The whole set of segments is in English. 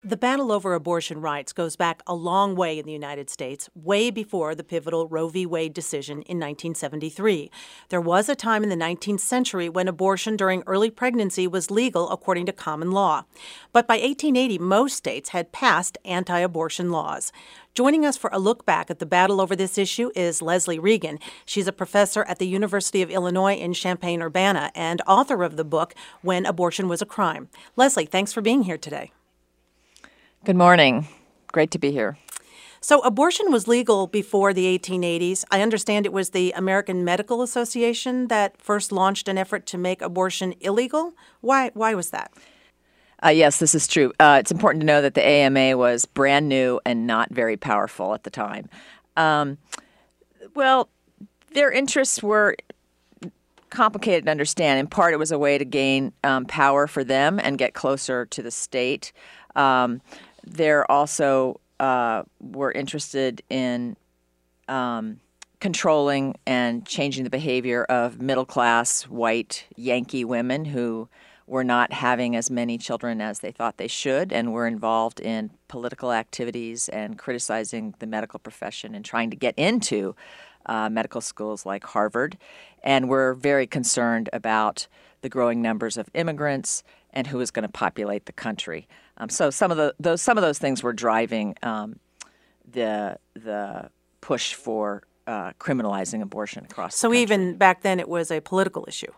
The battle over abortion rights goes back a long way in the United States, way before the pivotal Roe v. Wade decision in 1973. There was a time in the 19th century when abortion during early pregnancy was legal according to common law. But by 1880, most states had passed anti-abortion laws. Joining us for a look back at the battle over this issue is Leslie Regan. She's a professor at the University of Illinois in Champaign-Urbana and author of the book, When Abortion Was a Crime. Leslie, thanks for being here today. Good morning. Great to be here. So abortion was legal before the 1880s. I understand it was the American Medical Association that first launched an effort to make abortion illegal. Why was that? Yes, this is true. It's important to know that the AMA was brand new and not very powerful at the time. Well, their interests were complicated to understand. In part, it was a way to gain power for them and get closer to the state. They're also were interested in controlling and changing the behavior of middle-class white Yankee women who were not having as many children as they thought they should and were involved in political activities and criticizing the medical profession and trying to get into medical schools like Harvard. And were very concerned about the growing numbers of immigrants and who was going to populate the country. So some of those things were driving the push for criminalizing abortion across the country. So even back then, it was a political issue.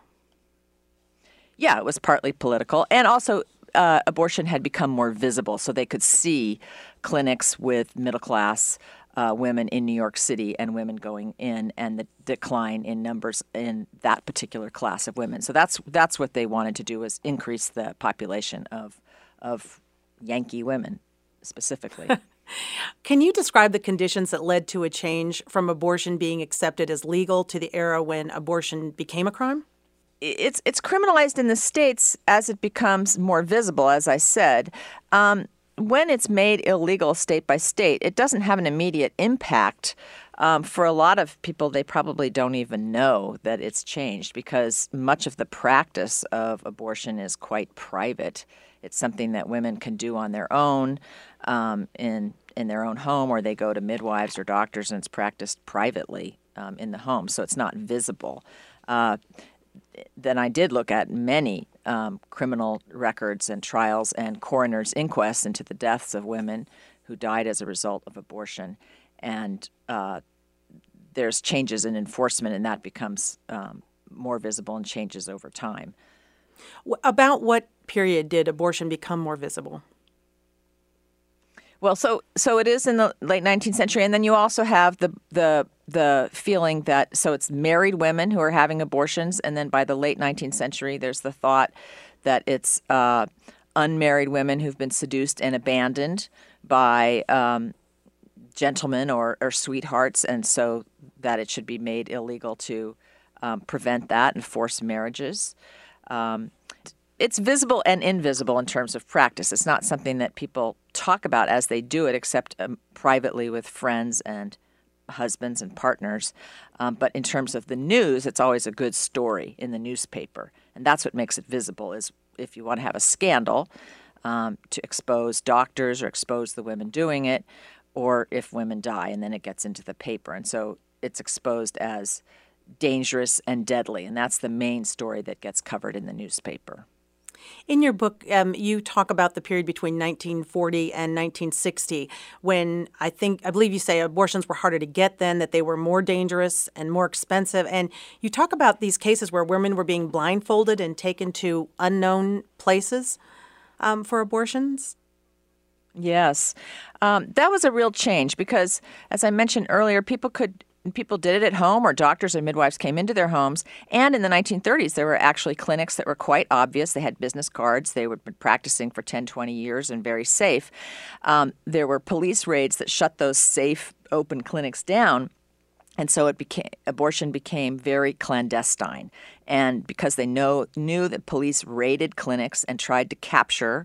Yeah, it was partly political, and also abortion had become more visible, so they could see clinics with middle class women in New York City and women going in, and the decline in numbers in that particular class of women. So that's what they wanted to do, was increase the population of Yankee women specifically. Can you describe the conditions that led to a change from abortion being accepted as legal to the era when abortion became a crime? It's criminalized in the states as it becomes more visible, as I said. When it's made illegal state by state, it doesn't have an immediate impact. For a lot of people, they probably don't even know that it's changed because much of the practice of abortion is quite private. It's something that women can do on their own in their own home, or they go to midwives or doctors, and it's practiced privately in the home, so it's not visible. Then I did look at many criminal records and trials and coroner's inquests into the deaths of women who died as a result of abortion. And there's changes in enforcement, and that becomes more visible and changes over time. About what period did abortion become more visible? Well, so it is in the late 19th century, and then you also have the feeling that, so it's married women who are having abortions, and then by the late 19th century, there's the thought that it's unmarried women who've been seduced and abandoned by gentlemen or sweethearts, and so that it should be made illegal to prevent that and force marriages. It's visible and invisible in terms of practice. It's not something that people talk about as they do it, except privately with friends and husbands and partners. But in terms of the news, it's always a good story in the newspaper. And that's what makes it visible, is if you want to have a scandal to expose doctors or expose the women doing it, or if women die, and then it gets into the paper. And so it's exposed as dangerous and deadly, and that's the main story that gets covered in the newspaper. In your book, you talk about the period between 1940 and 1960 when I believe you say abortions were harder to get then, that they were more dangerous and more expensive. And you talk about these cases where women were being blindfolded and taken to unknown places for abortions. Yes. That was a real change because, as I mentioned earlier, people did it at home, or doctors or midwives came into their homes. And in the 1930s, there were actually clinics that were quite obvious. They had business cards. They had been practicing for 10, 20 years and very safe. There were police raids that shut those safe, open clinics down. And so abortion became very clandestine. And because they knew that police raided clinics and tried to capture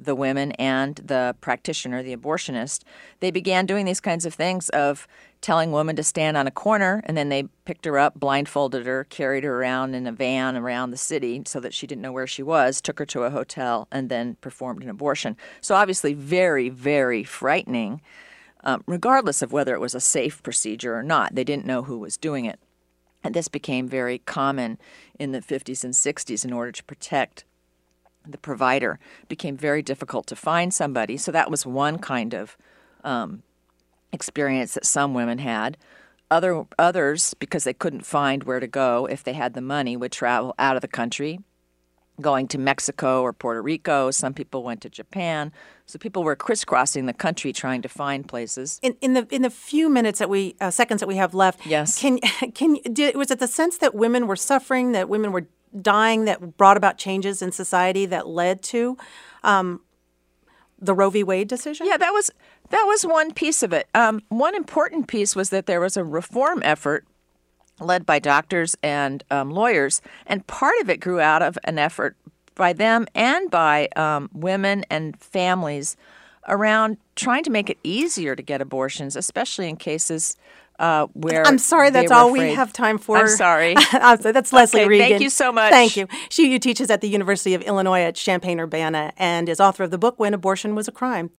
the women and the practitioner, the abortionist, they began doing these kinds of things of telling women to stand on a corner, and then they picked her up, blindfolded her, carried her around in a van around the city so that she didn't know where she was, took her to a hotel, and then performed an abortion. So obviously very, very frightening, regardless of whether it was a safe procedure or not. They didn't know who was doing it. And this became very common in the 50s and 60s in order to protect the provider. It became very difficult to find somebody. So that was one kind of experience that some women had. Others, because they couldn't find where to go if they had the money, would travel out of the country, going to Mexico or Puerto Rico. Some people went to Japan. So people were crisscrossing the country trying to find places. In the few minutes seconds that we have left, yes, was it the sense that women were suffering, that women were dying, that brought about changes in society that led to the Roe v. Wade decision? Yeah, that was one piece of it. One important piece was that there was a reform effort led by doctors and lawyers, and part of it grew out of an effort by them and by women and families around trying to make it easier to get abortions, especially in cases where I'm sorry, that's all we have time for. I'm sorry. That's Leslie Regan. Thank you so much. Thank you. She teaches at the University of Illinois at Champaign-Urbana and is author of the book When Abortion Was a Crime.